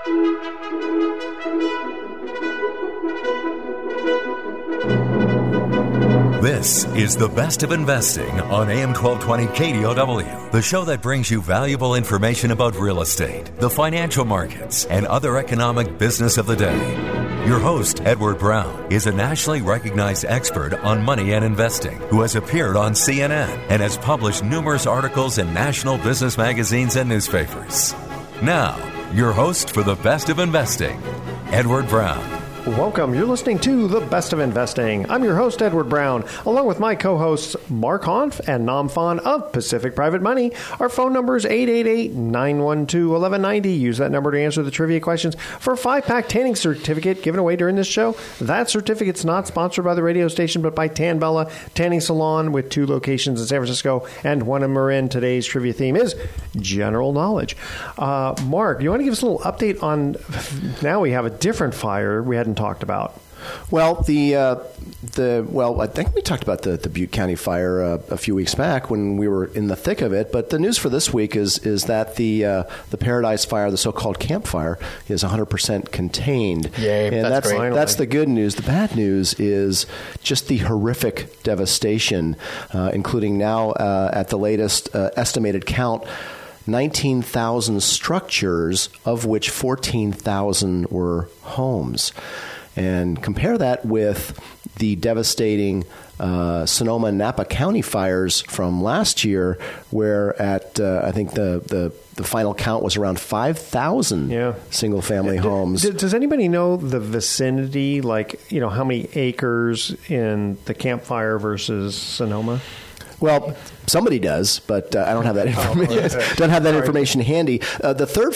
This is The Best of Investing on AM 1220 KDOW, the show that brings you valuable information about real estate, the financial markets, and other economic business of the day. Your host, Edward Brown, is a nationally recognized expert on money and investing who has appeared on CNN and has published numerous articles in national business magazines and newspapers. Now, your host for The Best of Investing, Edward Brown. Welcome. You're listening to The Best of Investing. I'm your host, Edward Brown, along with my co-hosts, Mark Hanf and Nam Phan of Pacific Private Money. Our phone number is 888-912-1190. Use that number to answer the trivia questions for a 5-pack tanning certificate given away during this show. That certificate's not sponsored by the radio station, but by Tan Bella Tanning Salon with 2 locations in San Francisco and 1 in Marin. Today's trivia theme is general knowledge. Mark, you want to give us a little update on, now we have a different fire we hadn't talked about. Well, I think we talked about the Butte County fire a few weeks back when we were in the thick of it. But the news for this week is that the Paradise Fire, the so-called Camp Fire, is 100% contained. Yay! And that's the good news. The bad news is just the horrific devastation, including now at the latest estimated count, 19,000 structures, of which 14,000 were homes. And compare that with the devastating Sonoma and Napa County fires from last year, where at I think the final count was around 5,000 single-family homes. Does anybody know the vicinity, like, how many acres in the Camp Fire versus Sonoma? Well, somebody does, but I don't have that information. Don't have that information handy. The third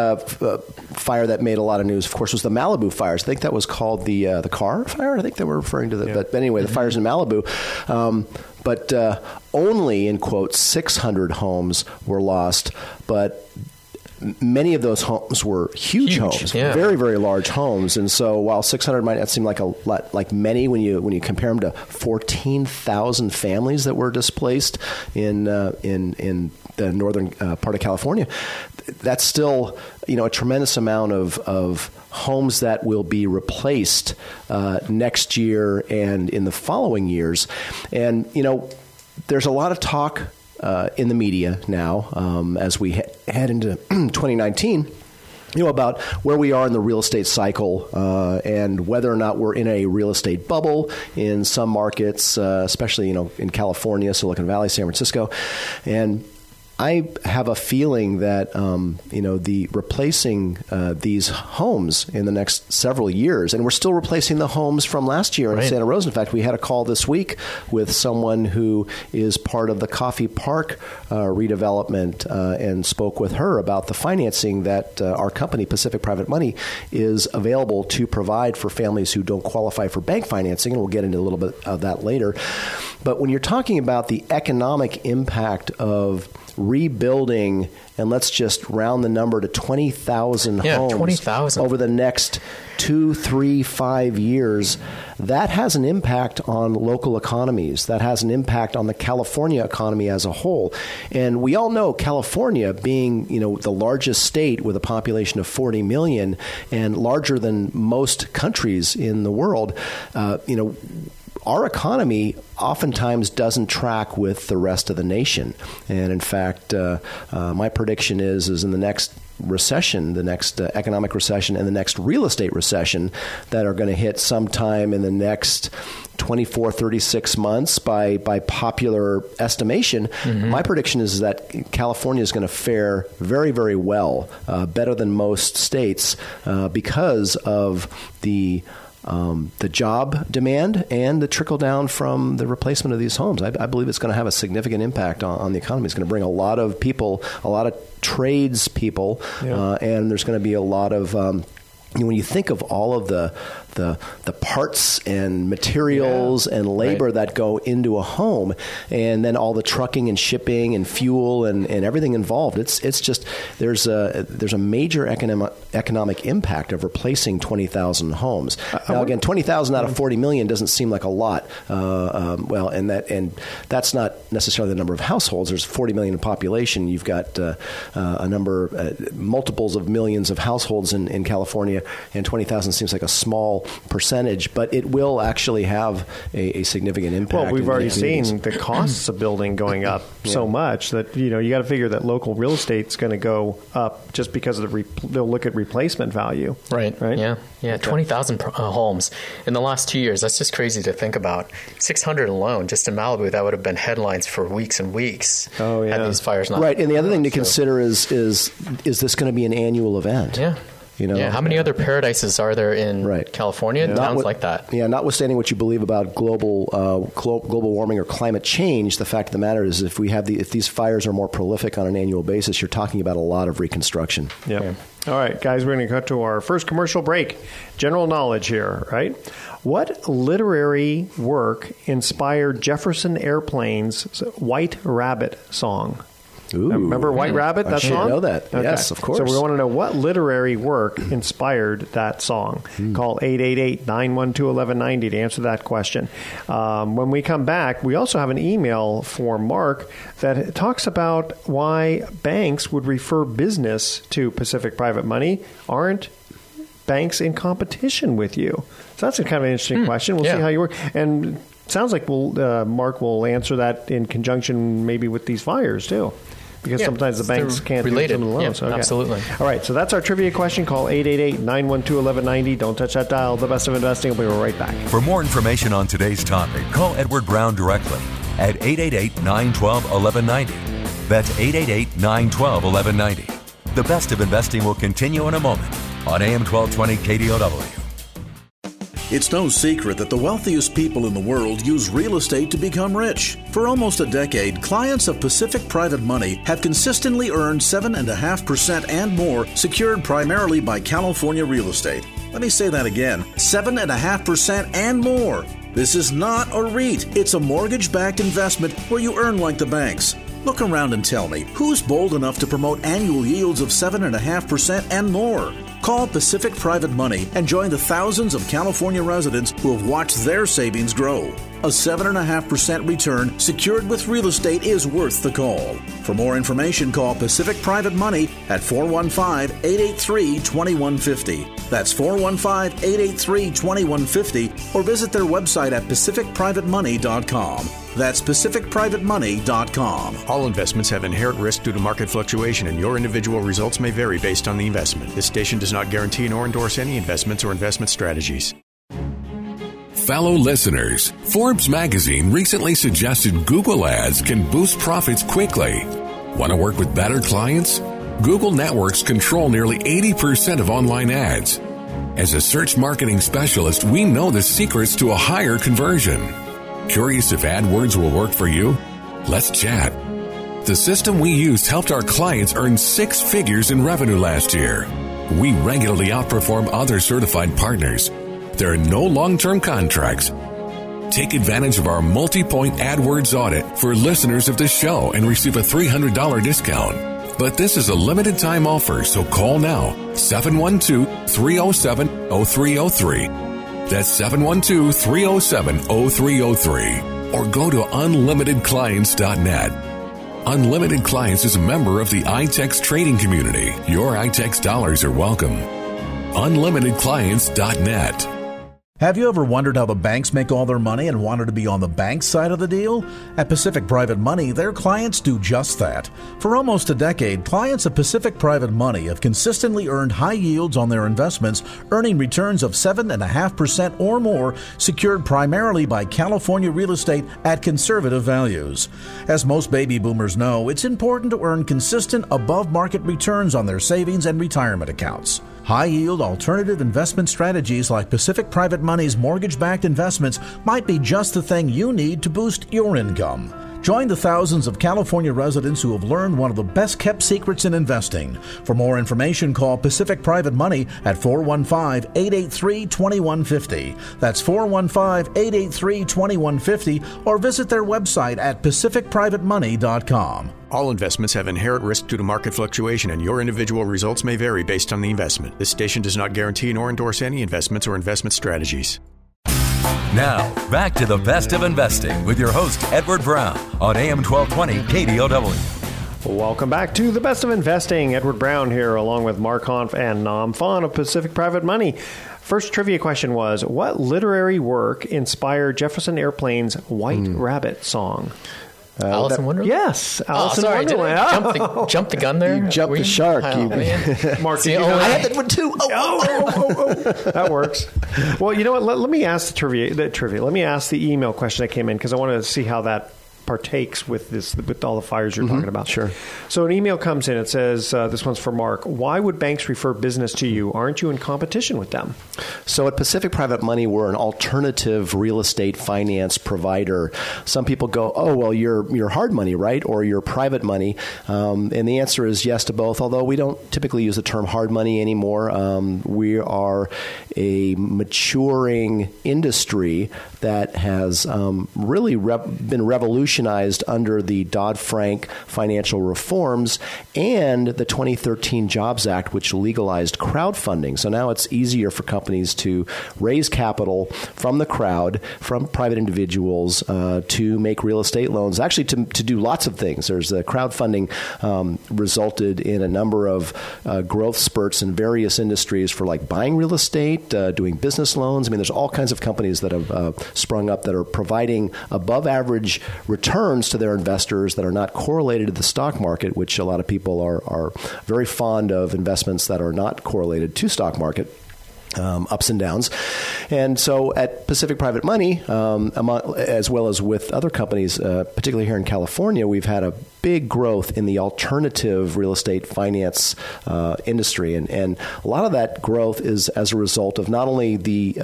fire that made a lot of news, of course, was the Malibu fires. I think that was called the Carr Fire. I think they were referring to that. But anyway, the fires in Malibu. But only, in quotes, 600 homes were lost. But many of those homes were huge homes, very, very large homes. And so while 600 might not seem like a lot, like many when you compare them to 14,000 families that were displaced in the northern part of California, that's still a tremendous amount of homes that will be replaced next year and in the following years. And there's a lot of talk in the media now as we head into 2019, about where we are in the real estate cycle and whether or not we're in a real estate bubble in some markets, especially, in California, Silicon Valley, San Francisco. And I have a feeling that, the replacing these homes in the next several years, and we're still replacing the homes from last year in Santa Rosa. In fact, we had a call this week with someone who is part of the Coffey Park redevelopment and spoke with her about the financing that our company, Pacific Private Money, is available to provide for families who don't qualify for bank financing, and we'll get into a little bit of that later. But when you're talking about the economic impact of rebuilding, and let's just round the number to 20,000 homes 20,000 over the next 2, 3, 5 years, that has an impact on local economies. That has an impact on the California economy as a whole. And we all know California being, the largest state with a population of 40 million and larger than most countries in the world, our economy oftentimes doesn't track with the rest of the nation. And in fact, my prediction is in the next recession, the next economic recession and the next real estate recession that are going to hit sometime in the next 24, 36 months by popular estimation, my prediction is that California is going to fare very, very well, better than most states because of the job demand and the trickle down from the replacement of these homes. I believe it's going to have a significant impact on the economy. It's going to bring a lot of people, a lot of trades people, and there's going to be a lot of when you think of all of the the parts and materials and labor that go into a home, and then all the trucking and shipping and fuel and everything involved. It's just there's a major economic impact of replacing 20,000 homes. Now again, 20,000 out of 40 million doesn't seem like a lot. And that's not necessarily the number of households. There's 40 million in population. You've got a number, multiples of millions of households in California, and 20,000 seems like a small percentage, but it will actually have a significant impact. Well, we've already seen the costs of building going up so much that you got to figure that local real estate's going to go up just because of they'll look at replacement value. Right. Yeah. Okay. 20,000 homes in the last 2 years. That's just crazy to think about. 600 alone, just in Malibu, that would have been headlines for weeks and weeks. Oh yeah. Had these fires not right. And the other thing to consider is this going to be an annual event? Yeah. How many other paradises are there in California? Yeah. Towns like that. Yeah, notwithstanding what you believe about global warming or climate change, the fact of the matter is if these fires are more prolific on an annual basis, you're talking about a lot of reconstruction. Yep. Yeah. All right, guys, we're going to cut to our first commercial break. General knowledge here, right? What literary work inspired Jefferson Airplane's White Rabbit song? Ooh, remember White Rabbit, that song? I know that. Okay. Yes, of course. So we want to know what literary work inspired that song. Call 888-912-1190 to answer that question. When we come back, we also have an email for Mark that talks about why banks would refer business to Pacific Private Money. Aren't banks in competition with you? So that's a kind of an interesting question. We'll see how you work. And sounds like Mark will answer that in conjunction maybe with these fires, too. Because sometimes the banks can't do some of the loans. Okay. Absolutely. All right, so that's our trivia question. Call 888-912-1190. Don't touch that dial. The Best of Investing. We'll be right back. For more information on today's topic, call Edward Brown directly at 888-912-1190. That's 888-912-1190. The Best of Investing will continue in a moment on AM 1220 KDOW. It's no secret that the wealthiest people in the world use real estate to become rich. For almost a decade, clients of Pacific Private Money have consistently earned 7.5% and more, secured primarily by California real estate. Let me say that again, 7.5% and more. This is not a REIT. It's a mortgage-backed investment where you earn like the banks. Look around and tell me, who's bold enough to promote annual yields of 7.5% and more? Call Pacific Private Money and join the thousands of California residents who have watched their savings grow. A 7.5% return secured with real estate is worth the call. For more information, call Pacific Private Money at 415-883-2150. That's 415-883-2150, or visit their website at pacificprivatemoney.com. That's pacificprivatemoney.com. All investments have inherent risk due to market fluctuation, and your individual results may vary based on the investment. This station does not guarantee nor endorse any investments or investment strategies. Fellow listeners, Forbes magazine recently suggested Google ads can boost profits quickly. Want to work with better clients? Google networks control nearly 80% of online ads. As a search marketing specialist, we know the secrets to a higher conversion. Curious if AdWords will work for you? Let's chat. The system we used helped our clients earn 6 figures in revenue last year. We regularly outperform other certified partners. There are no long-term contracts. Take advantage of our multi-point AdWords audit for listeners of the show and receive a $300 discount. But this is a limited time offer, so call now, 712-307-0303. That's 712-307-0303. Or go to unlimitedclients.net. Unlimited Clients is a member of the iTex trading community. Your iTex dollars are welcome. Unlimitedclients.net. Have you ever wondered how the banks make all their money and wanted to be on the bank side of the deal? At Pacific Private Money, their clients do just that. For almost a decade, clients of Pacific Private Money have consistently earned high yields on their investments, earning returns of 7.5% or more, secured primarily by California real estate at conservative values. As most baby boomers know, it's important to earn consistent above-market returns on their savings and retirement accounts. High-yield alternative investment strategies like Pacific Private Money's mortgage-backed investments might be just the thing you need to boost your income. Join the thousands of California residents who have learned one of the best-kept secrets in investing. For more information, call Pacific Private Money at 415-883-2150. That's 415-883-2150, or visit their website at pacificprivatemoney.com. All investments have inherent risk due to market fluctuation, and your individual results may vary based on the investment. This station does not guarantee nor endorse any investments or investment strategies. Now, back to the best of investing with your host, Edward Brown, on AM 1220 KDOW. Welcome back to the best of investing. Edward Brown here, along with Mark Hanf and Nam Phan of Pacific Private Money. First trivia question was, what literary work inspired Jefferson Airplane's White Rabbit song? Alice in Wonderland? Yes, Alice in Wonderland. Did I jump the gun there? You jumped the shark. Mark, See, I had that one too. That works. Well, you know what? Let me ask the trivia. Let me ask the email question that came in, because I want to see how that partakes with this, with all the fires you're talking about. Sure. So an email comes in. It says, this one's for Mark. Why would banks refer business to you? Aren't you in competition with them? So at Pacific Private Money, we're an alternative real estate finance provider. Some people go, oh, well, you're hard money, right? Or you're private money. And the answer is yes to both, although we don't typically use the term hard money anymore. We are a maturing industry that has really been revolutionized under the Dodd-Frank financial reforms and the 2013 Jobs Act, which legalized crowdfunding. So now it's easier for companies to raise capital from the crowd, from private individuals, to make real estate loans, actually to do lots of things. There's crowdfunding resulted in a number of growth spurts in various industries for like buying real estate, doing business loans. I mean, there's all kinds of companies that have sprung up that are providing above average returns to their investors that are not correlated to the stock market, which a lot of people are very fond of investments that are not correlated to stock market. Ups and downs. And so at Pacific Private Money, as well as with other companies, particularly here in California, we've had a big growth in the alternative real estate finance industry. And a lot of that growth is as a result of not only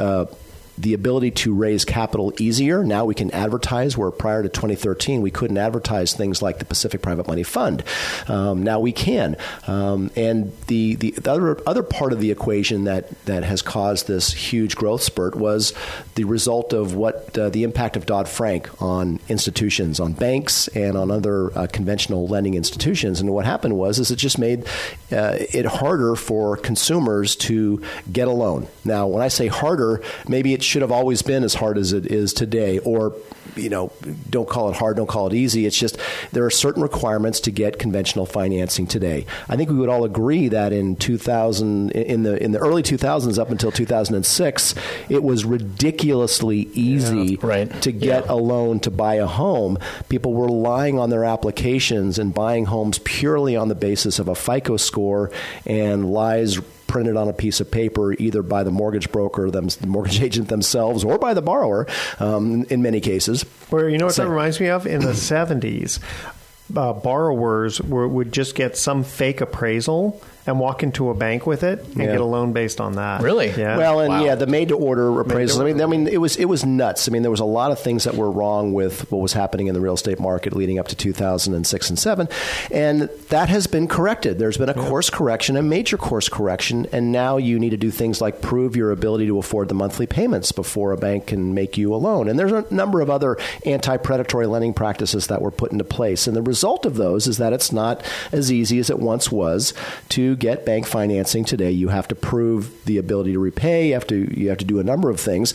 the ability to raise capital easier. Now we can advertise, where prior to 2013, we couldn't advertise things like the Pacific Private Money Fund. Now we can. And the other part of the equation that has caused this huge growth spurt was the result of what the impact of Dodd-Frank on institutions, on banks, and on other conventional lending institutions. And what happened was it just made it harder for consumers to get a loan. Now, when I say harder, maybe it should have always been as hard as it is today, or don't call it hard, don't call it easy. It's just there are certain requirements to get conventional financing today. I think we would all agree that in 2000, in the early 2000s up until 2006, it was ridiculously easy to get a loan to buy a home. People were relying on their applications and buying homes purely on the basis of a FICO score and lies printed on a piece of paper, either by the mortgage broker, the mortgage agent themselves, or by the borrower, in many cases. Where, you know what that reminds me of? In the 70s, borrowers would just get some fake appraisal and walk into a bank with it and get a loan based on that. Really? Yeah. Well, and the made-to-order appraisals. I mean, it was nuts. I mean, there was a lot of things that were wrong with what was happening in the real estate market leading up to 2006 and 2007, and that has been corrected. There's been a course correction, a major course correction, and now you need to do things like prove your ability to afford the monthly payments before a bank can make you a loan. And there's a number of other anti-predatory lending practices that were put into place, and the result of those is that it's not as easy as it once was to get bank financing today. You have to prove the ability to repay. You have to do a number of things,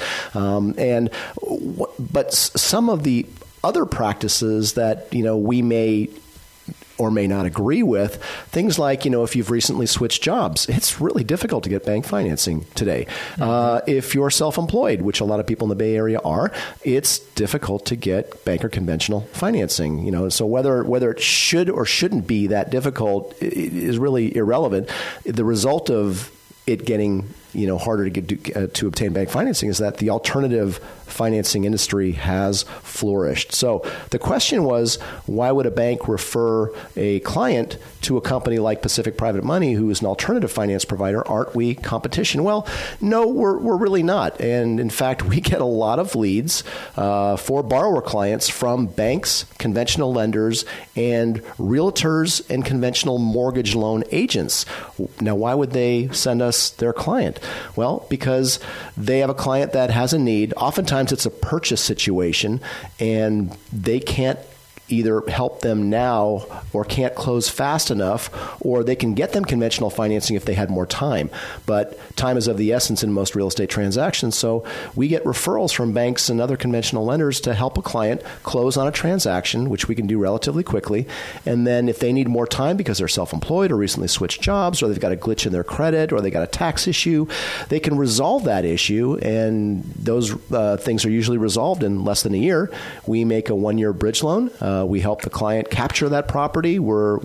but some of the other practices that we may or may not agree with, things like, if you've recently switched jobs, it's really difficult to get bank financing today. If you're self-employed, which a lot of people in the Bay Area are, it's difficult to get bank or conventional financing. So whether it should or shouldn't be that difficult is really irrelevant. The result of it getting harder to get to obtain bank financing is that the alternative financing industry has flourished. So the question was, why would a bank refer a client to a company like Pacific Private Money, who is an alternative finance provider? Aren't we competition? Well, no, we're really not. And in fact, we get a lot of leads for borrower clients from banks, conventional lenders, and realtors and conventional mortgage loan agents. Now, why would they send us their client? Well, because they have a client that has a need. Oftentimes it's a purchase situation, and they can't either help them now or can't close fast enough, or they can get them conventional financing if they had more time. But time is of the essence in most real estate transactions. So we get referrals from banks and other conventional lenders to help a client close on a transaction, which we can do relatively quickly. And then if they need more time because they're self-employed or recently switched jobs, or they've got a glitch in their credit, or they got a tax issue, they can resolve that issue. And those things are usually resolved in less than a year. We make a 1-year bridge loan. We help the client capture that property.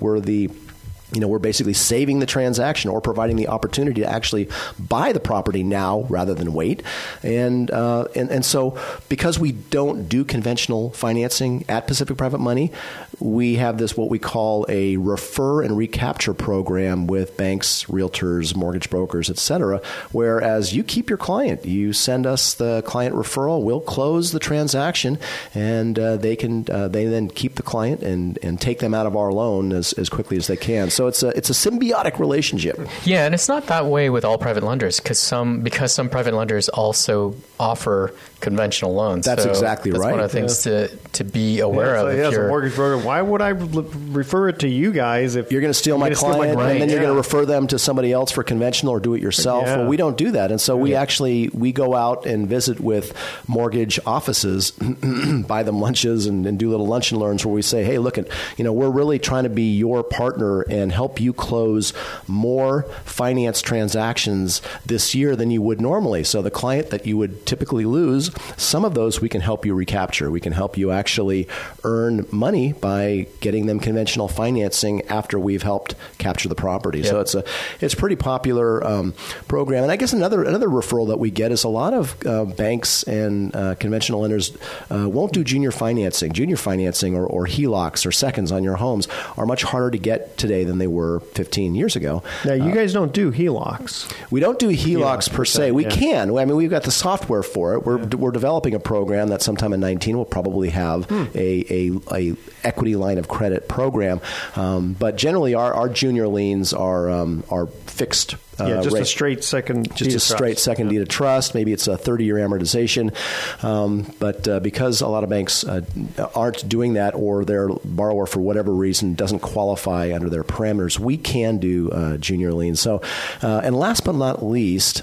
We're basically saving the transaction or providing the opportunity to actually buy the property now rather than wait. And so because we don't do conventional financing at Pacific Private Money, we have this what we call a refer and recapture program with banks, realtors, mortgage brokers, et cetera, whereas you keep your client. You send us the client referral, we'll close the transaction, and they then keep the client and take them out of our loan as quickly as they can. So it's a symbiotic relationship. Yeah, and it's not that way with all private lenders because some private lenders also offer conventional loans. That's exactly right. That's one of the things to be aware of. As a mortgage broker, why would I refer it to you guys if you're going to steal my client and then you're going to refer them to somebody else for conventional or do it yourself? Yeah. Well, we don't do that. And so we go out and visit with mortgage offices, buy them lunches and do little lunch and learns where we say, hey, look, we're really trying to be your partner and help you close more finance transactions this year than you would normally. So the client that you would typically lose, some of those we can help you recapture. We can help you actually earn money by getting them conventional financing after we've helped capture the property. Yep. So it's a pretty popular program. And I guess another referral that we get is a lot of banks and conventional lenders won't do junior financing. Junior financing or HELOCs or seconds on your homes are much harder to get today than they were 15 years ago. Now, you guys don't do HELOCs. We don't do HELOCs per se. We can. I mean, we've got the software for it. We're developing a program that sometime in 2019 will probably have a equity line of credit program. But generally, our junior liens are fixed. Just a straight second deed of trust. Maybe it's a 30-year amortization. But because a lot of banks aren't doing that, or their borrower, for whatever reason, doesn't qualify under their parameters, we can do junior liens. So, and last but not least,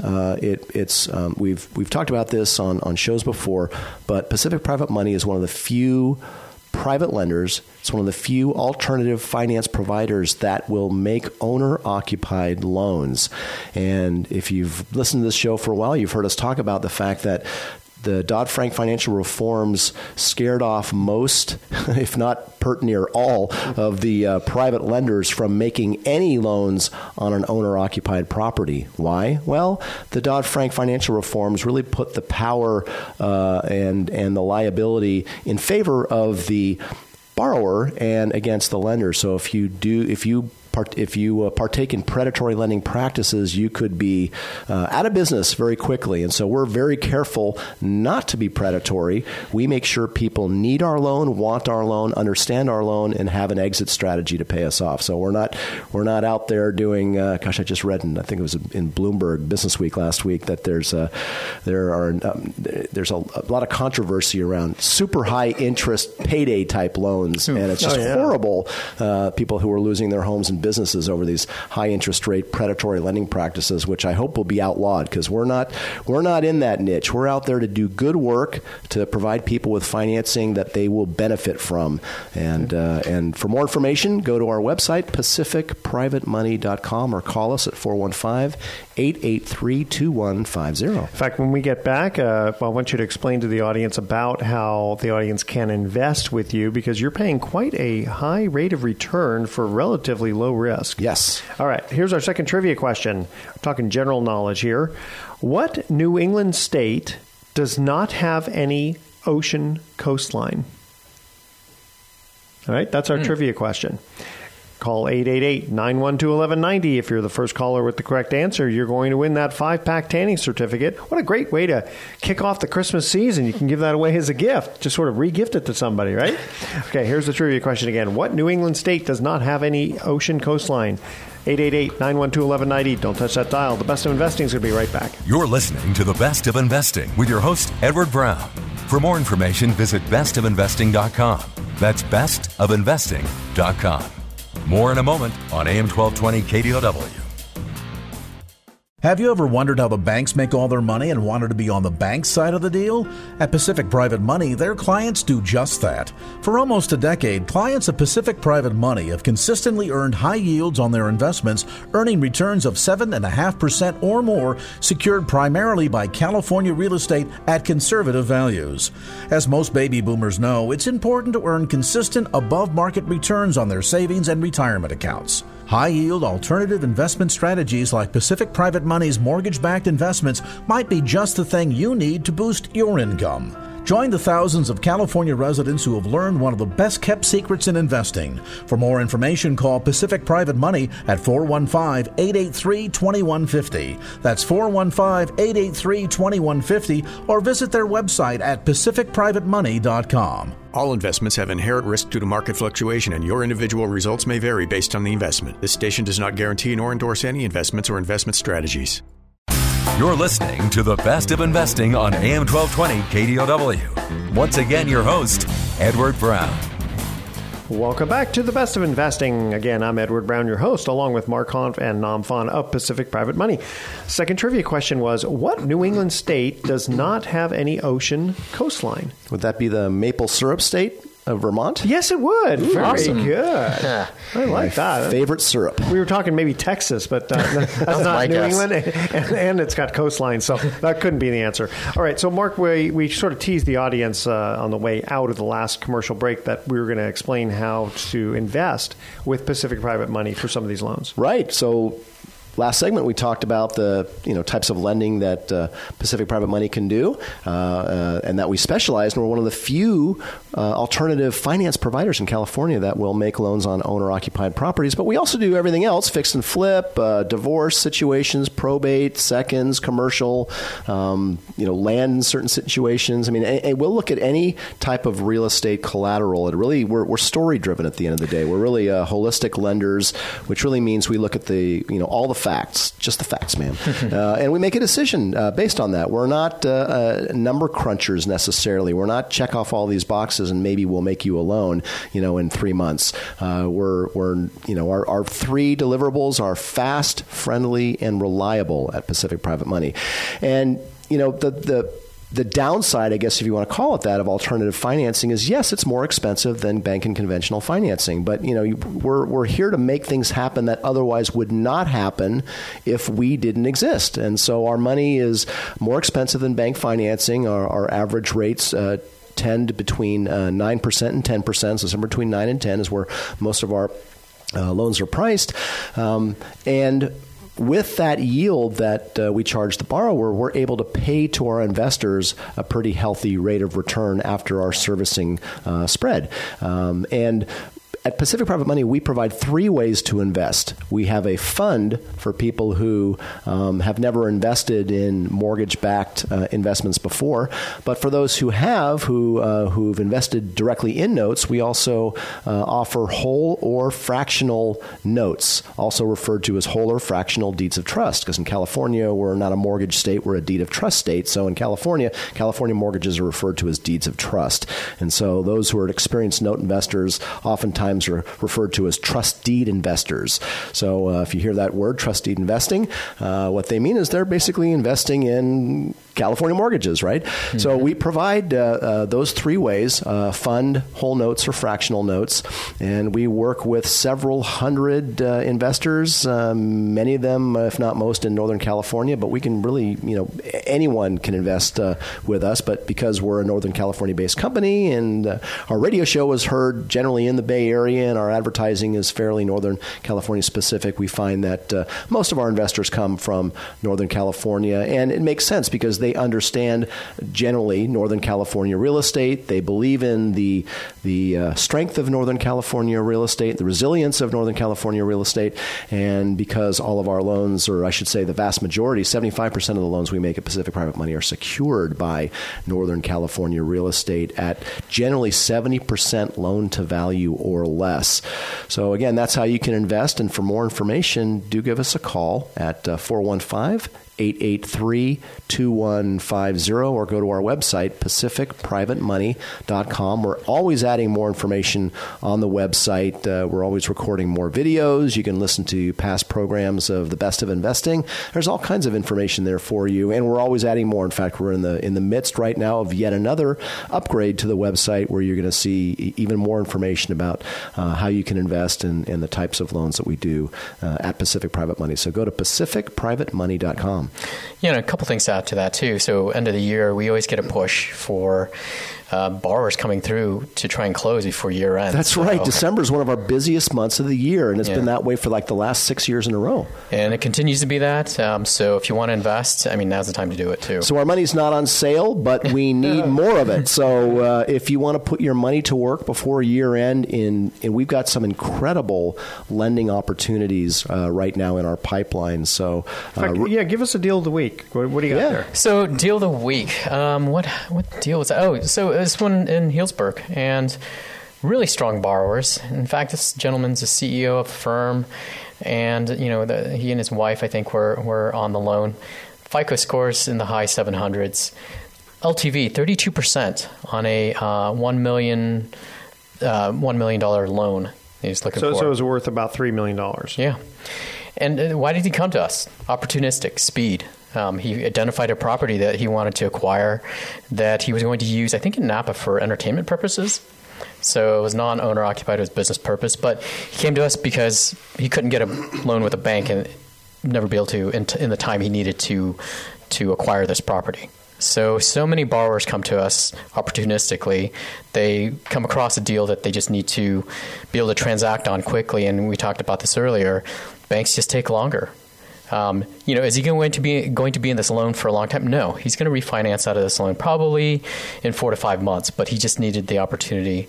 we've talked about this on shows before, but Pacific Private Money is one of the few private lenders. It's one of the few alternative finance providers that will make owner-occupied loans. And if you've listened to this show for a while, you've heard us talk about the fact that the Dodd-Frank financial reforms scared off most, if not pert near all, of the private lenders from making any loans on an owner-occupied property. Why? Well, the Dodd-Frank financial reforms really put the power and the liability in favor of the borrower and against the lender. So if you partake in predatory lending practices, you could be out of business very quickly. And so we're very careful not to be predatory. We make sure people need our loan, want our loan, understand our loan, and have an exit strategy to pay us off. So we're not out there doing. I just read, I think it was in Bloomberg Business Week last week, that there's a lot of controversy around super high interest payday type loans, and it's just horrible. People who are losing their homes and businesses over these high interest rate predatory lending practices, which I hope will be outlawed, because we're not in that niche. We're out there to do good work to provide people with financing that they will benefit from. And for more information, go to our website, pacificprivatemoney.com, or call us at 415-883-2150. In fact, when we get back, I want you to explain to the audience about how the audience can invest with you, because you're paying quite a high rate of return for relatively low risk. Yes. All right, here's our second trivia question. We're talking general knowledge here. What New England state does not have any ocean coastline? All right, that's our trivia question. Call 888-912-1190. If you're the first caller with the correct answer, you're going to win that 5-pack tanning certificate. What a great way to kick off the Christmas season. You can give that away as a gift. Just sort of re-gift it to somebody, right? Okay, here's the trivia question again. What New England state does not have any ocean coastline? 888-912-1190. Don't touch that dial. The Best of Investing is going to be right back. You're listening to The Best of Investing with your host, Edward Brown. For more information, visit bestofinvesting.com. That's bestofinvesting.com. More in a moment on AM 1220 KDOW. Have you ever wondered how the banks make all their money and wanted to be on the bank side of the deal? At Pacific Private Money, their clients do just that. For almost a decade, clients of Pacific Private Money have consistently earned high yields on their investments, earning returns of 7.5% or more, secured primarily by California real estate at conservative values. As most baby boomers know, it's important to earn consistent above-market returns on their savings and retirement accounts. High-yield alternative investment strategies like Pacific Private Money's mortgage-backed investments might be just the thing you need to boost your income. Join the thousands of California residents who have learned one of the best-kept secrets in investing. For more information, call Pacific Private Money at 415-883-2150. That's 415-883-2150, or visit their website at pacificprivatemoney.com. All investments have inherent risk due to market fluctuation, and your individual results may vary based on the investment. This station does not guarantee nor endorse any investments or investment strategies. You're listening to The Best of Investing on AM 1220 KDOW. Once again, your host, Edward Brown. Welcome back to The Best of Investing. Again, I'm Edward Brown, your host, along with Mark Hanf and Nam Phan of Pacific Private Money. Second trivia question was, what New England state does not have any ocean coastline? Would that be the maple syrup state of Vermont? Yes, it would. Ooh, Very awesome. good. Yeah. I like that. Favorite syrup. We were talking maybe Texas, but that's not my New guess. England, and it's got coastline, so that couldn't be the answer. All right, so Mark, we sort of teased the audience on the way out of the last commercial break that we were going to explain how to invest with Pacific Private Money for some of these loans. Right. So last segment, we talked about the types of lending that Pacific Private Money can do, and that we specialize. And we're one of the few alternative finance providers in California that will make loans on owner-occupied properties. But we also do everything else: fix and flip, divorce situations, probate, seconds, commercial, land in certain situations. I mean, we'll look at any type of real estate collateral. It really we're story-driven at the end of the day. We're really holistic lenders, which really means we look at all the facts, just the facts, man. And we make a decision based on that. We're not number crunchers necessarily. We're not check off all these boxes and maybe we'll make you a loan, in 3 months. Our 3 deliverables are fast, friendly, and reliable at Pacific Private Money. And, the downside, I guess, if you want to call it that, of alternative financing is, yes, it's more expensive than bank and conventional financing. But, we're here to make things happen that otherwise would not happen if we didn't exist. And so our money is more expensive than bank financing. Our average rates tend between 9% and 10%. So somewhere between 9 and 10 is where most of our loans are priced. And with that yield that we charge the borrower, we're able to pay to our investors a pretty healthy rate of return after our servicing spread. And at Pacific Private Money, we provide 3 ways to invest. We have a fund for people who have never invested in mortgage-backed investments before. But for those who have, who've invested directly in notes, we also offer whole or fractional notes, also referred to as whole or fractional deeds of trust. Because in California, we're not a mortgage state, we're a deed of trust state. So in California mortgages are referred to as deeds of trust. And so those who are experienced note investors oftentimes are referred to as trust deed investors. So if you hear that word, trust deed investing, what they mean is they're basically investing in California mortgages, right? Mm-hmm. So we provide those three ways, fund, whole notes, or fractional notes. And we work with several hundred investors, many of them, if not most, in Northern California. But we can really, anyone can invest with us. But because we're a Northern California-based company and our radio show is heard generally in the Bay Area and our advertising is fairly Northern California specific, we find that most of our investors come from Northern California. And it makes sense because they understand generally Northern California real estate. They believe in the strength of Northern California real estate, the resilience of Northern California real estate. And because all of our loans, or I should say the vast majority, 75% of the loans we make at Pacific Private Money are secured by Northern California real estate at generally 70% loan to value or less. So again, that's how you can invest. And for more information, do give us a call at 415-883-2150 or go to our website, pacificprivatemoney.com. We're always adding more information on the website. We're always recording more videos. You can listen to past programs of The Best of Investing. There's all kinds of information there for you, and we're always adding more. In fact, we're in the midst right now of yet another upgrade to the website where you're going to see even more information about how you can invest and the types of loans that we do at Pacific Private Money. So go to pacificprivatemoney.com. Yeah, and a couple things to add to that, too. So end of the year, we always get a push for borrowers coming through to try and close before year end. That's right. December is one of our busiest months of the year, and it's been that way for like the last 6 years in a row. And it continues to be that. So if you want to invest, now's the time to do it, too. So our money's not on sale, but we need more of it. So if you want to put your money to work before year end, and we've got some incredible lending opportunities right now in our pipeline. So give us a deal of the week. What do you got there? So deal of the week. What deal was that? Oh, so this one in Healdsburg, and really strong borrowers. In fact, this gentleman's the CEO of a firm, and he and his wife, I think, were on the loan. FICO scores in the high 700s. LTV 32% on a $1 million loan. He's looking for. So it was worth about $3 million. Yeah. And why did he come to us? Opportunistic, speed. He identified a property that he wanted to acquire that he was going to use, I think, in Napa for entertainment purposes. So it was non-owner occupied, it was business purpose. But he came to us because he couldn't get a loan with a bank and never be able to in the time he needed to acquire this property. So many borrowers come to us opportunistically. They come across a deal that they just need to be able to transact on quickly. And we talked about this earlier. Banks just take longer. Is he going to be in this loan for a long time? No, he's going to refinance out of this loan probably in 4 to 5 months. But he just needed the opportunity.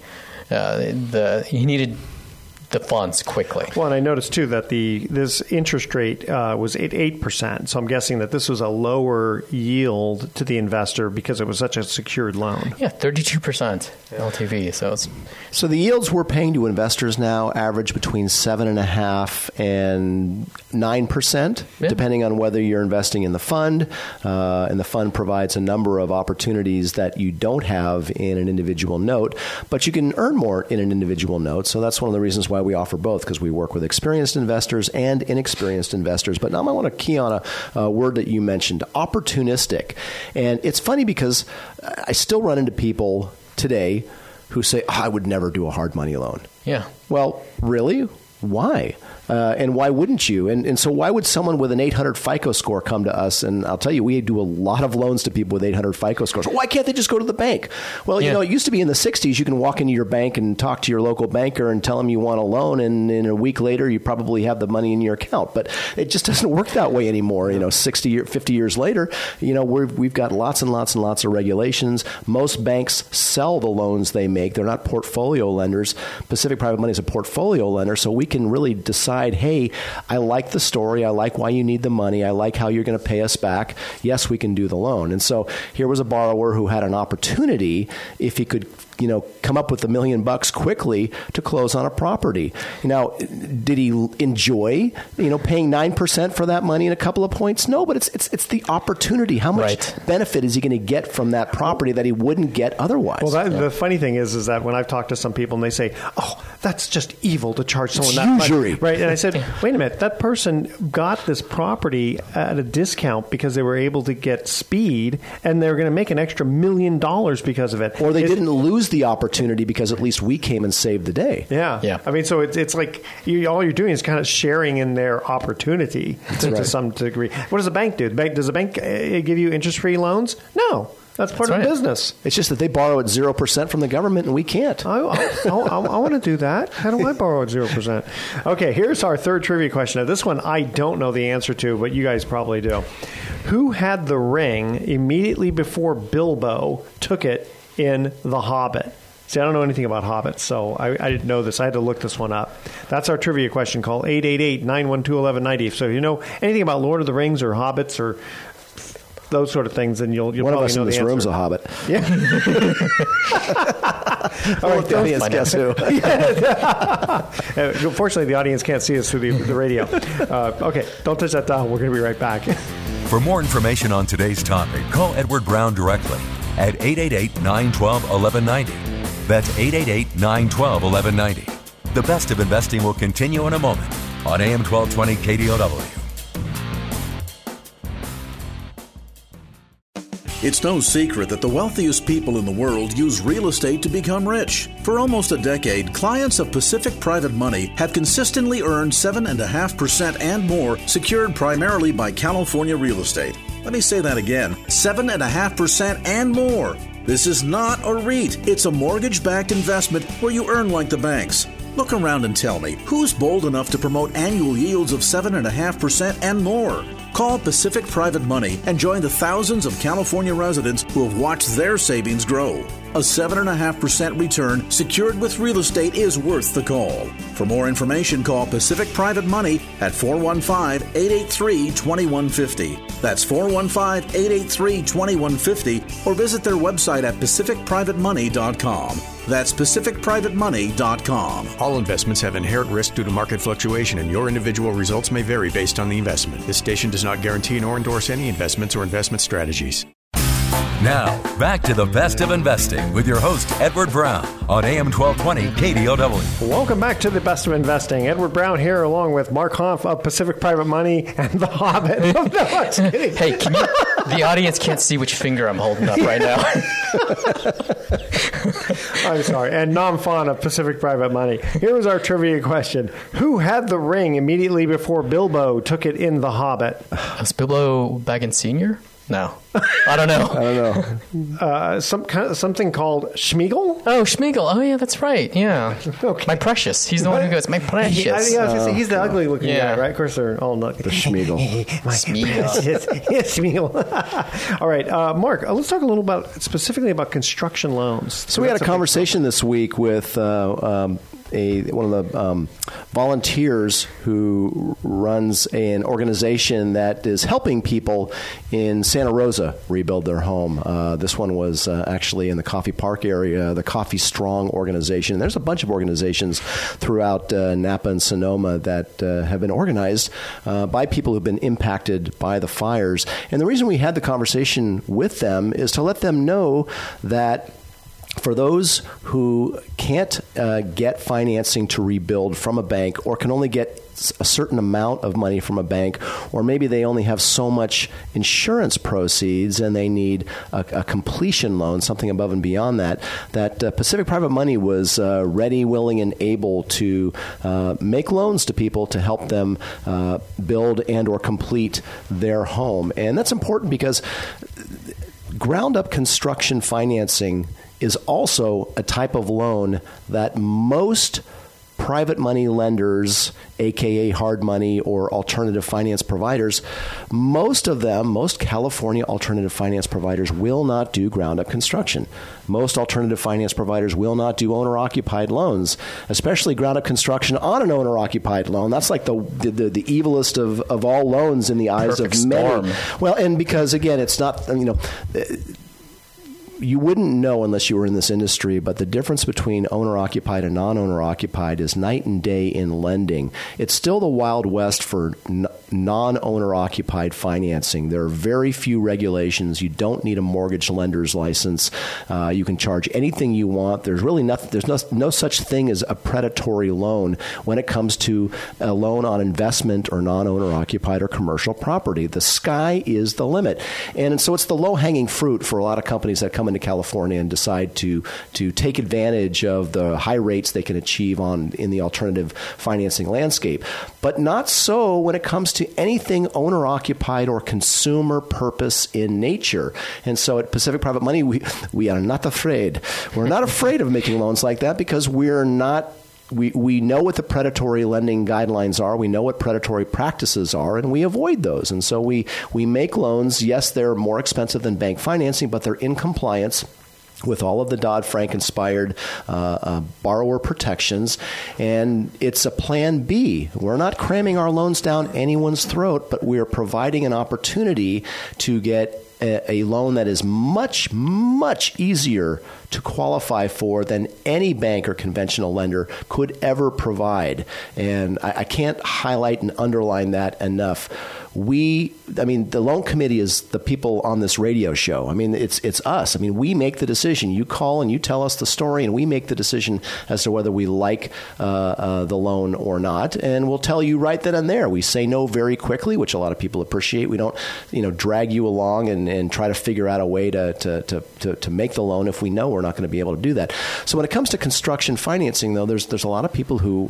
He needed the funds quickly. Well, and I noticed too that this interest rate was at 8%. So I'm guessing that this was a lower yield to the investor because it was such a secured loan. Yeah, 32% LTV. So the yields we're paying to investors now average between 7.5% and 9%, depending on whether you're investing in the fund. And the fund provides a number of opportunities that you don't have in an individual note, but you can earn more in an individual note. So that's one of the reasons why we offer both, because we work with experienced investors and inexperienced investors. But now I want to key on a word that you mentioned, opportunistic. And it's funny because I still run into people today who say, I would never do a hard money loan. Yeah. Well, really? Why? And why wouldn't you? And so why would someone with an 800 FICO score come to us? And I'll tell you, we do a lot of loans to people with 800 FICO scores. Why can't they just go to the bank? Well, it used to be in the 60s, you can walk into your bank and talk to your local banker and tell them you want a loan, and in a week later, you probably have the money in your account. But it just doesn't work that way anymore. 50 years later, we've got lots and lots and lots of regulations. Most banks sell the loans they make. They're not portfolio lenders. Pacific Private Money is a portfolio lender, so we can really decide, hey, I like the story. I like why you need the money. I like how you're going to pay us back. Yes, we can do the loan. And so here was a borrower who had an opportunity, if he could come up with $1 million quickly to close on a property. Now, did he enjoy, paying 9% for that money in a couple of points? No, but it's the opportunity. How much benefit is he going to get from that property that he wouldn't get otherwise? Well, the funny thing is that when I've talked to some people and they say, "Oh, that's just evil to charge someone that much," right? And I said, "Wait a minute, that person got this property at a discount because they were able to get speed, and they're going to make an extra $1 million because of it, or they didn't lose the opportunity because at least we came and saved the day." Yeah. I mean, so it's like all you're doing is kind of sharing in their opportunity to some degree. What does a bank do? Does a bank give you interest-free loans? No. That's part of business. It's just that they borrow at 0% from the government and we can't. I want to do that. How do I borrow at 0%? Okay, here's our third trivia question. Now, this one I don't know the answer to, but you guys probably do. Who had the ring immediately before Bilbo took it in The Hobbit? See, I don't know anything about hobbits, so I didn't know this. I had to look this one up. That's our trivia question. Call 888-912-1190. So if you know anything about Lord of the Rings or hobbits or those sort of things, then you'll one probably of us know in the this answer. room's a hobbit. Yeah. All right, the audience guess who. Unfortunately, the audience can't see us through the radio. Okay, don't touch that dial. We're going to be right back. For more information on today's topic, call Edward Brown directly at 888-912-1190. That's 888-912-1190. The best of investing will continue in a moment on AM 1220 KDOW. It's no secret that the wealthiest people in the world use real estate to become rich. For almost a decade, clients of Pacific Private Money have consistently earned 7.5% and more, secured primarily by California real estate. Let me say that again, 7.5% and more. This is not a REIT. It's a mortgage-backed investment where you earn like the banks. Look around and tell me, who's bold enough to promote annual yields of 7.5% and more? Call Pacific Private Money and join the thousands of California residents who have watched their savings grow. A 7.5% return secured with real estate is worth the call. For more information, call Pacific Private Money at 415-883-2150. That's 415-883-2150, or visit their website at pacificprivatemoney.com. That's pacificprivatemoney.com. All investments have inherent risk due to market fluctuation, and your individual results may vary based on the investment. This station does not guarantee nor endorse any investments or investment strategies. Now, back to the best of investing with your host, Edward Brown, on AM 1220 KDOW. Welcome back to the best of investing. Edward Brown here, along with Mark Hanf of Pacific Private Money and The Hobbit. No, I'm kidding. Hey, the audience can't see which finger I'm holding up right now. I'm sorry. And Nam Phan of Pacific Private Money. Here was our trivia question. Who had the ring immediately before Bilbo took it in The Hobbit? Was Bilbo Baggins Sr.? No. I don't know. Something called Schmeagol? Oh, Schmeagol. Oh, yeah, that's right. Yeah. Okay. My precious. He's the one who goes, my precious. He's the ugly looking guy, right? Of course, they're all ugly. The Schmeagol. Schmeagol. All right, Mark, let's talk a little specifically about construction loans. So we had a conversation this week with one of the volunteers who runs an organization that is helping people in Santa Rosa rebuild their home. This one was actually in the Coffee Park area, the Coffee Strong organization. And there's a bunch of organizations throughout Napa and Sonoma that have been organized by people who've been impacted by the fires. And the reason we had the conversation with them is to let them know that for those who can't get financing to rebuild from a bank, or can only get a certain amount of money from a bank, or maybe they only have so much insurance proceeds and they need a completion loan, something above and beyond that, Pacific Private Money was ready, willing, and able to make loans to people to help them build and or complete their home. And that's important because ground-up construction financing is also a type of loan that most private money lenders, aka hard money or alternative finance providers, most California alternative finance providers will not do ground-up construction. Most alternative finance providers will not do owner-occupied loans, especially ground-up construction on an owner-occupied loan. That's like the evilest of all loans in the eyes of many. Well, and because, again, it's not, you wouldn't know unless you were in this industry, but the difference between owner-occupied and non-owner-occupied is night and day in lending. It's still the Wild West for non-owner-occupied financing. There are very few regulations. You don't need a mortgage lender's license. You can charge anything you want. There's really nothing. There's no such thing as a predatory loan when it comes to a loan on investment or non-owner-occupied or commercial property. The sky is the limit. And so it's the low-hanging fruit for a lot of companies that come into California and decide to take advantage of the high rates they can achieve in the alternative financing landscape. But not so when it comes to anything owner-occupied or consumer purpose in nature. And so at Pacific Private Money, we are not afraid. We're not afraid of making loans like that because we're not. We know what the predatory lending guidelines are. We know what predatory practices are, and we avoid those. And so we make loans. Yes, they're more expensive than bank financing, but they're in compliance with all of the Dodd-Frank inspired borrower protections. And it's a plan B. We're not cramming our loans down anyone's throat, but we are providing an opportunity to get a loan that is much, much easier to qualify for than any bank or conventional lender could ever provide. And I can't highlight and underline that enough. The loan committee is the people on this radio show. I mean, it's us. I mean, we make the decision. You call and you tell us the story, and we make the decision as to whether we like the loan or not. And we'll tell you right then and there. We say no very quickly, which a lot of people appreciate. We don't, drag you along and try to figure out a way to make the loan if we know we're not going to be able to do that. So when it comes to construction financing, though, there's a lot of people who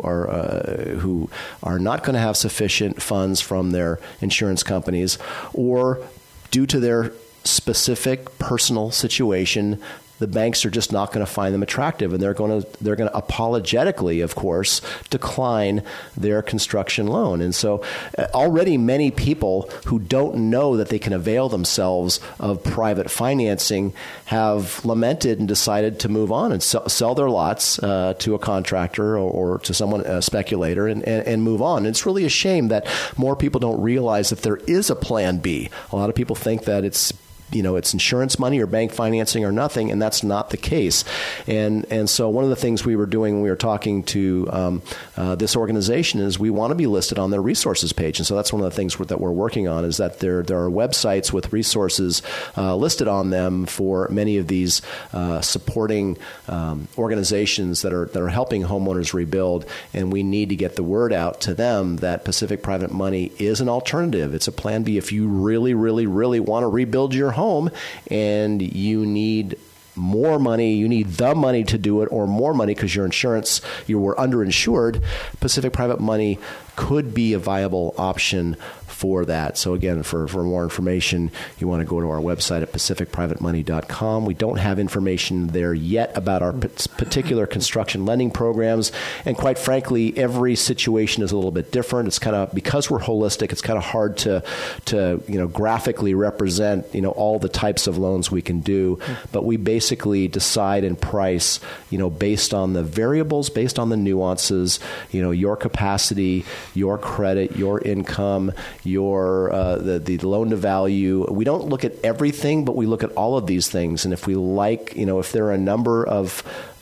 are not going to have sufficient funds from their insurance companies, or due to their specific personal situation, the banks are just not going to find them attractive, and they're going to apologetically, of course, decline their construction loan. And so already many people who don't know that they can avail themselves of private financing have lamented and decided to move on and sell their lots to a contractor or to someone, a speculator, and move on. And it's really a shame that more people don't realize that there is a plan B. A lot of people think that it's insurance money or bank financing or nothing, and that's not the case. And so one of the things we were doing when we were talking to this organization is we want to be listed on their resources page. And so that's one of the things that we're working on, is that there are websites with resources listed on them for many of these supporting organizations that are helping homeowners rebuild. And we need to get the word out to them that Pacific Private Money is an alternative. It's a plan B if you really, really, really want to rebuild your home and you need more money, you need the money to do it, or more money because you were underinsured. Pacific Private Money could be a viable option for that. So again, for more information, you want to go to our website at pacificprivatemoney.com. We don't have information there yet about our particular construction lending programs. And quite frankly, every situation is a little bit different. It's kind of, because we're holistic, it's kind of hard to graphically represent, all the types of loans we can do. But we basically decide and price, based on the variables, based on the nuances, your capacity, your credit, your income, your the loan to value. We don't look at everything, but we look at all of these things. And if we like, if there are a number of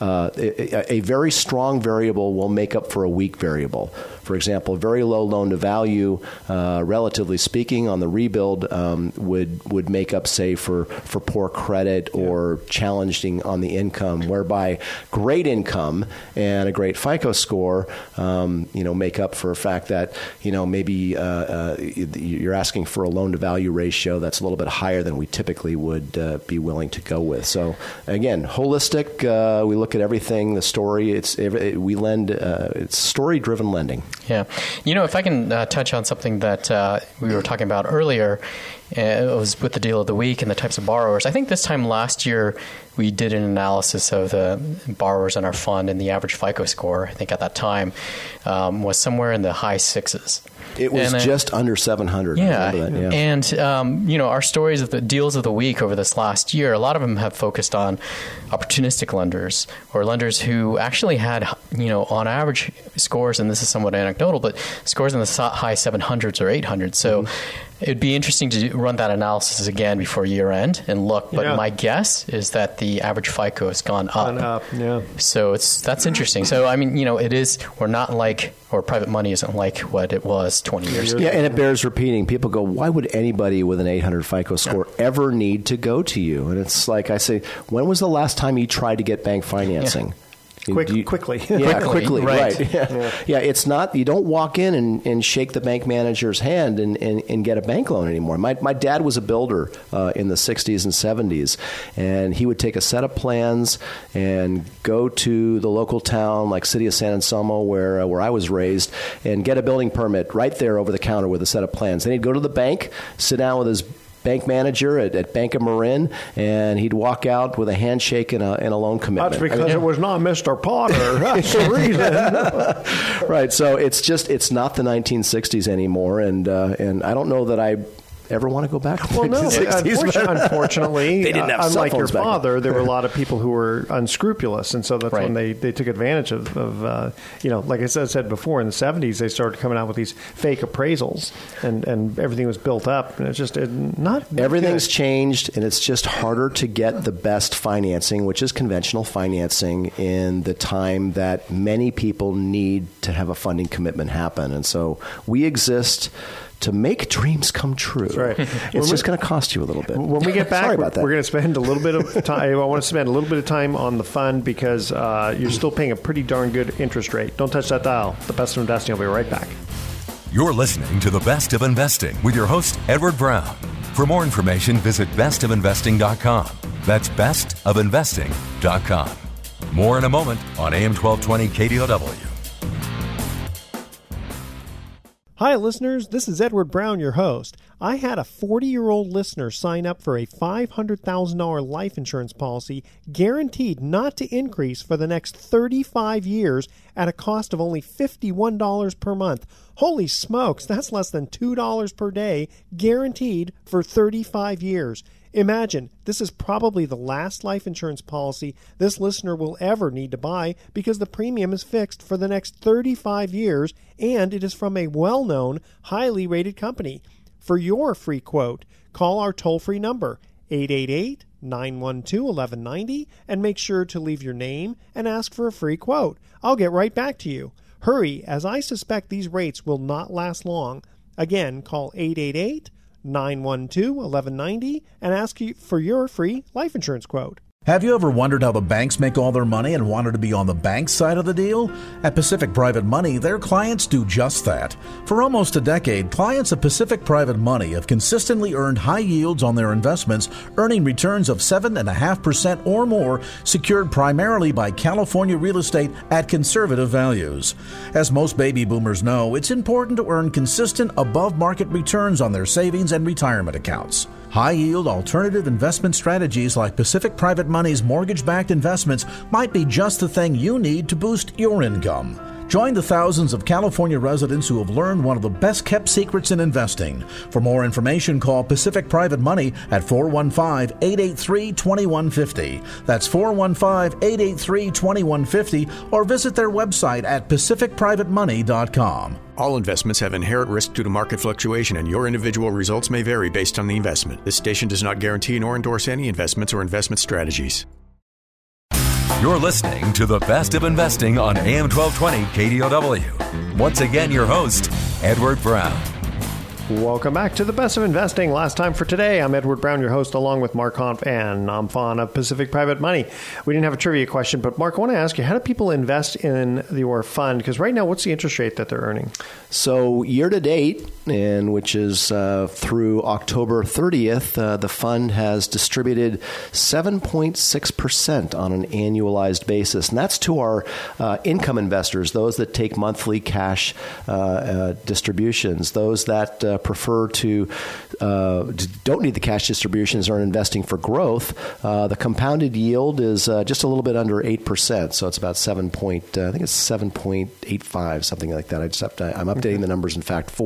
a very strong variable will make up for a weak variable. For example, a very low loan to value, relatively speaking, on the rebuild would make up, say, for poor credit or challenging on the income, whereby great income and a great FICO score, make up for a fact that, maybe you're asking for a loan to value ratio that's a little bit higher than we typically would be willing to go with. So again, holistic. We look at everything. The story. We lend. It's story-driven lending. Yeah. If I can touch on something that we were talking about earlier, it was with the deal of the week and the types of borrowers. I think this time last year we did an analysis of the borrowers in our fund, and the average FICO score, I think at that time, was somewhere in the high sixes. It was just under 700. Yeah. I remember that, yeah. And, our stories of the deals of the week over this last year, a lot of them have focused on opportunistic lenders, or lenders who actually had, on average scores, and this is somewhat anecdotal, but scores in the high 700s or 800s. So It'd be interesting to run that analysis again before year end and look, but my guess is that the average FICO has gone up. So that's interesting. So, I mean, private money isn't like what it was 20 years ago. Yeah, and it bears repeating. People go, why would anybody with an 800 FICO score ever need to go to you? And it's like I say, when was the last time you tried to get bank financing? Quickly. Quickly, right. Yeah, it's not, you don't walk in and shake the bank manager's hand and get a bank loan anymore. My dad was a builder in the 60s and 70s, and he would take a set of plans and go to the local town, like City of San Anselmo, where I was raised, and get a building permit right there over the counter with a set of plans. Then he'd go to the bank, sit down with his bank manager at Bank of Marin, and he'd walk out with a handshake and a loan commitment. That's because it was not Mr. Potter. That's the reason. Right. So it's not the 1960s anymore, and I don't know that I ever want to go back to the 1960s. Unfortunately, they didn't have unlike cell your phones father, there were a lot of people who were unscrupulous, and so that's when they took advantage of like I said before, in the 70s, they started coming out with these fake appraisals, and everything was built up, and it's just not everything's good. Changed, and it's just harder to get the best financing, which is conventional financing, in the time that many people need to have a funding commitment happen. And so we exist to make dreams come true. That's right. It's just going to cost you a little bit. When we get back, Sorry about that. We're going to spend a little bit of time. I want to spend a little bit of time on the fund because you're still paying a pretty darn good interest rate. Don't touch that dial. The Best of Investing will be right back. You're listening to The Best of Investing with your host, Edward Brown. For more information, visit bestofinvesting.com. That's bestofinvesting.com. More in a moment on AM 1220 KDOW. Hi, listeners. This is Edward Brown, your host. I had a 40-year-old listener sign up for a $500,000 life insurance policy guaranteed not to increase for the next 35 years at a cost of only $51 per month. Holy smokes, that's less than $2 per day, guaranteed for 35 years. Imagine, this is probably the last life insurance policy this listener will ever need to buy because the premium is fixed for the next 35 years and it is from a well-known, highly rated company. For your free quote, call our toll-free number, 888-912-1190, and make sure to leave your name and ask for a free quote. I'll get right back to you. Hurry, as I suspect these rates will not last long. Again, call 888-912-1190 and ask for your free life insurance quote. Have you ever wondered how the banks make all their money and wanted to be on the bank side of the deal? At Pacific Private Money, their clients do just that. For almost a decade, clients of Pacific Private Money have consistently earned high yields on their investments, earning returns of 7.5% or more, secured primarily by California real estate at conservative values. As most baby boomers know, it's important to earn consistent above-market returns on their savings and retirement accounts. High-yield alternative investment strategies like Pacific Private Money's mortgage-backed investments might be just the thing you need to boost your income. Join the thousands of California residents who have learned one of the best-kept secrets in investing. For more information, call Pacific Private Money at 415-883-2150. That's 415-883-2150, or visit their website at pacificprivatemoney.com. All investments have inherent risk due to market fluctuation, and your individual results may vary based on the investment. This station does not guarantee nor endorse any investments or investment strategies. You're listening to The Best of Investing on AM 1220 KDOW. Once again, your host, Edward Brown. Welcome back to The Best of Investing. Last time for today, I'm Edward Brown, your host, along with Mark Hanf and Nam Phan of Pacific Private Money. We didn't have a trivia question, but Mark, I want to ask you, how do people invest in your fund? Because right now, what's the interest rate that they're earning? So year to date, and which is through October 30th, the fund has distributed 7.6% on an annualized basis. And that's to our income investors, those that take monthly cash distributions, those that prefer to don't need the cash distributions or are investing for growth. The compounded yield is just a little bit under 8%, so it's about I think it's 7.85, something like that. I'm updating the numbers, in fact, for the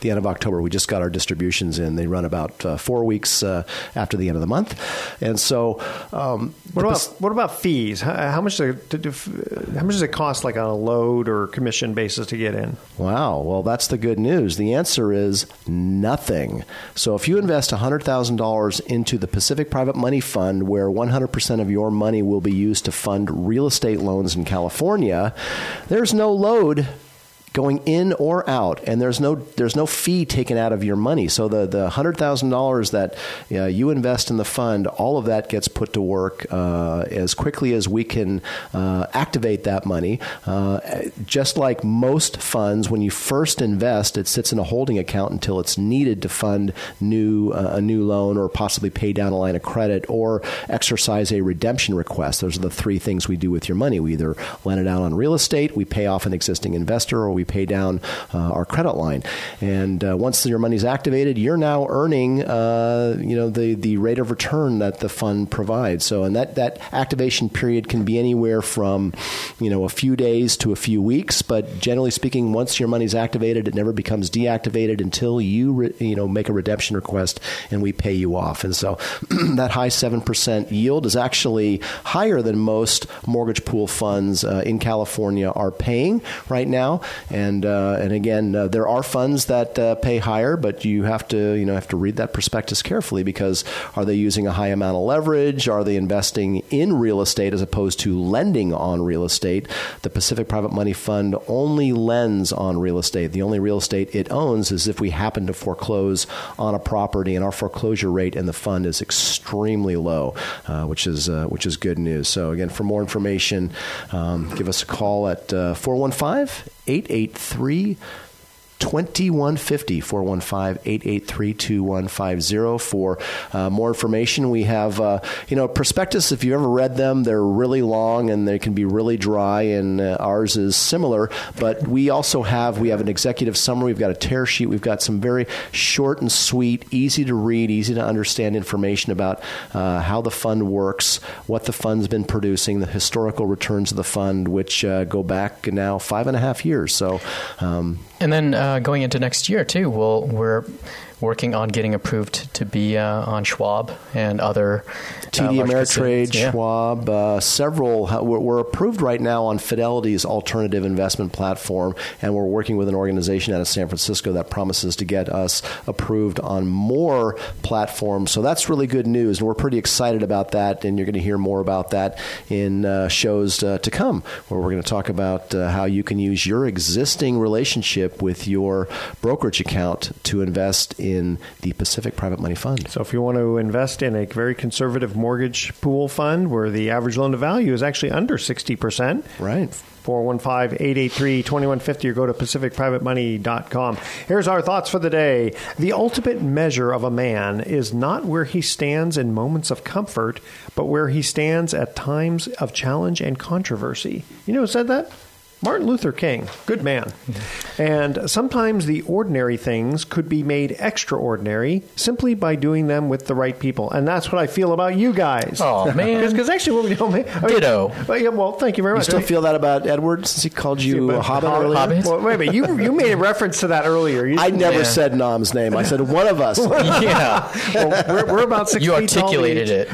the end of October. We just got our distributions in. They run about 4 weeks after the end of the month. And so, what about fees? How much does it cost, like on a load or commission basis, to get in? Wow. Well, that's the good news. The answer is nothing. So if you invest $100,000 into the Pacific Private Money Fund, where 100% of your money will be used to fund real estate loans in California, there's no load going in or out, and there's no fee taken out of your money. So the $100,000 that you invest in the fund, all of that gets put to work as quickly as we can activate that money. Just like most funds, when you first invest, it sits in a holding account until it's needed to fund a new loan, or possibly pay down a line of credit, or exercise a redemption request. Those are the three things we do with your money. We either lend it out on real estate, we pay off an existing investor, or we pay down our credit line. And once your money's activated, you're now earning the rate of return that the fund provides. So, and that activation period can be anywhere from a few days to a few weeks, but generally speaking, once your money's activated, it never becomes deactivated until you make a redemption request and we pay you off. And so that high 7% yield is actually higher than most mortgage pool funds in California are paying right now. And again, there are funds that pay higher, but you have to read that prospectus carefully, because are they using a high amount of leverage? Are they investing in real estate as opposed to lending on real estate? The Pacific Private Money Fund only lends on real estate. The only real estate it owns is if we happen to foreclose on a property, and our foreclosure rate in the fund is extremely low, which is good news. So again, for more information, give us a call at 415-883-2150, 415-883-2150 for more information. We have, prospectus. If you ever read them, they're really long and they can be really dry, and ours is similar. But we also have an executive summary. We've got a tear sheet. We've got some very short and sweet, easy to read, easy to understand information about how the fund works, what the fund's been producing, the historical returns of the fund, which go back now 5.5 years. So, and then going into next year too, we're working on getting approved to be on Schwab and other TD Ameritrade, Schwab, several. We're approved right now on Fidelity's alternative investment platform, and we're working with an organization out of San Francisco that promises to get us approved on more platforms. So that's really good news, and we're pretty excited about that, and you're going to hear more about that in shows to come, where we're going to talk about how you can use your existing relationship with your brokerage account to invest in the Pacific Private Money Fund. So if you want to invest in a very conservative mortgage pool fund where the average loan to value is actually under 60%, right? 415-883-2150 or go to pacificprivatemoney.com. Here's our thoughts for the day. The ultimate measure of a man is not where he stands in moments of comfort, but where he stands at times of challenge and controversy. You know who said that? Martin Luther King, good man. And sometimes the ordinary things could be made extraordinary simply by doing them with the right people. And that's what I feel about you guys. Oh, man. Because actually, ditto. Well, thank you very much. You still feel that about Edward since he called you a hobbit earlier? Hobbit? Well, wait a minute. You made a reference to that earlier. I never said Nam's name. I said one of us. Yeah. Well, we're about 6 you feet tall. You articulated it.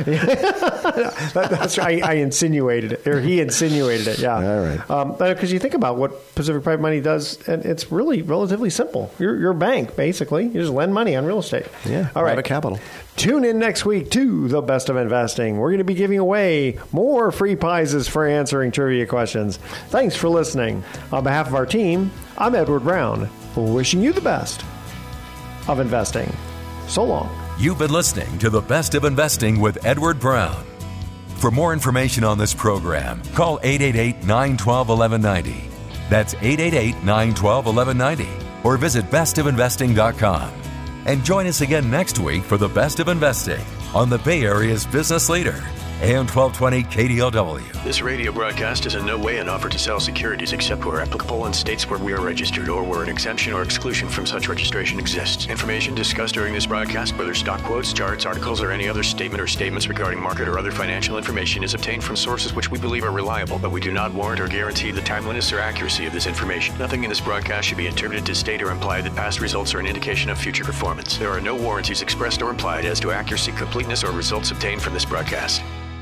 That's right. I insinuated it. Or he insinuated it, yeah. All right. Because you think about what Pacific Private Money does, and it's really relatively simple. You're a bank, basically. You just lend money on real estate. Yeah, all right. Private capital. Tune in next week to The Best of Investing. We're going to be giving away more free prizes for answering trivia questions. Thanks for listening. On behalf of our team, I'm Edward Brown, wishing you the best of investing. So long. You've been listening to The Best of Investing with Edward Brown. For more information on this program, call 888-912-1190. That's 888-912-1190. Or visit bestofinvesting.com. And join us again next week for The Best of Investing on the Bay Area's business leader, AM 1220 KDOW. This radio broadcast is in no way an offer to sell securities except where applicable in states where we are registered or where an exemption or exclusion from such registration exists. Information discussed during this broadcast, whether stock quotes, charts, articles, or any other statement or statements regarding market or other financial information, is obtained from sources which we believe are reliable, but we do not warrant or guarantee the timeliness or accuracy of this information. Nothing in this broadcast should be interpreted to state or imply that past results are an indication of future performance. There are no warranties expressed or implied as to accuracy, completeness, or results obtained from this broadcast.